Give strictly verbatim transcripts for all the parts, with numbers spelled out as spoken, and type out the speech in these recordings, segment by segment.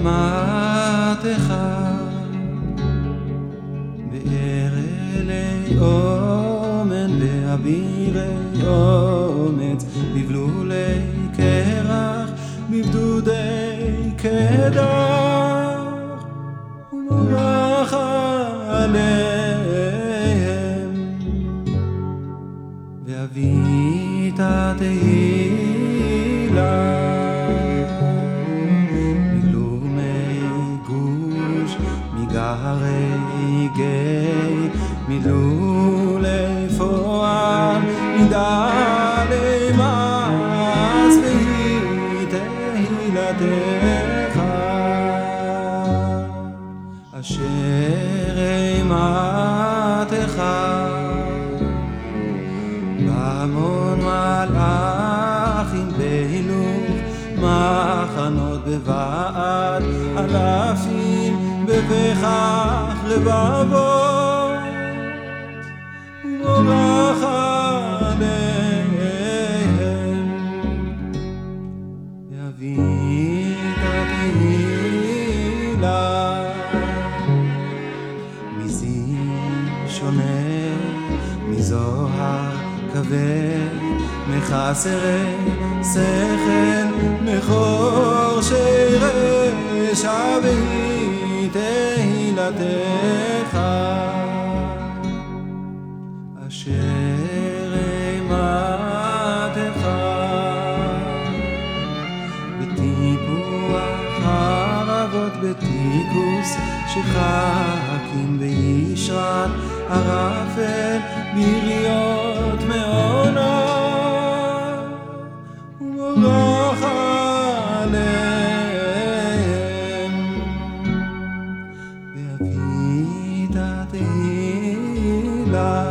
אימתך בארלי אומן באבירי אומץ בבלולי קרח בבדודי קדח ומורח עליהם ואבית תהילה מגרי גיא מלולי פועל מדלי מס והיא תהילתך אשר אימתך בהמון מלאכים בהילוך מחנות בבעד אלפים בפחח לבבות ומורח עליהם יביא תהילה מזין שונה מזוהר כבד מחסרי שכל מחורשי רשע והיא תהילתך אשר אימתך בטיפוח ערבות בתיקוס שחקים בישרת ערפל בריות מעונה ומורח עליהם ואבית תהילה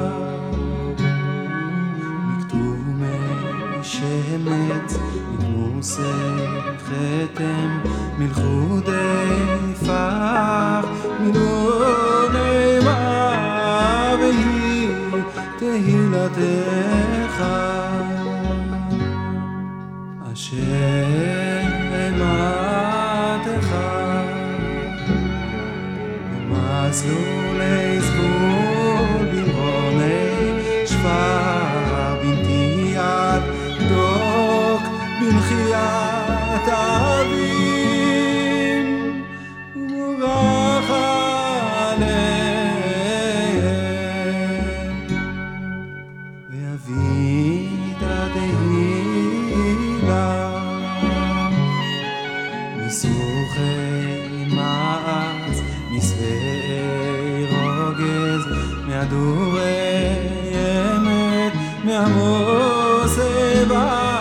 מכתוב משמץ מתמוסי חתם מלכודי פח מילוני מה והיא תהילתך אשר אימתך במסלולי זבול במרוני שפר בנטיית דוק בנחיית אבים ומורח עליהם ואבית תהילה מסוכי מעז משבעי רוגז מהדורי אמת מהמוסי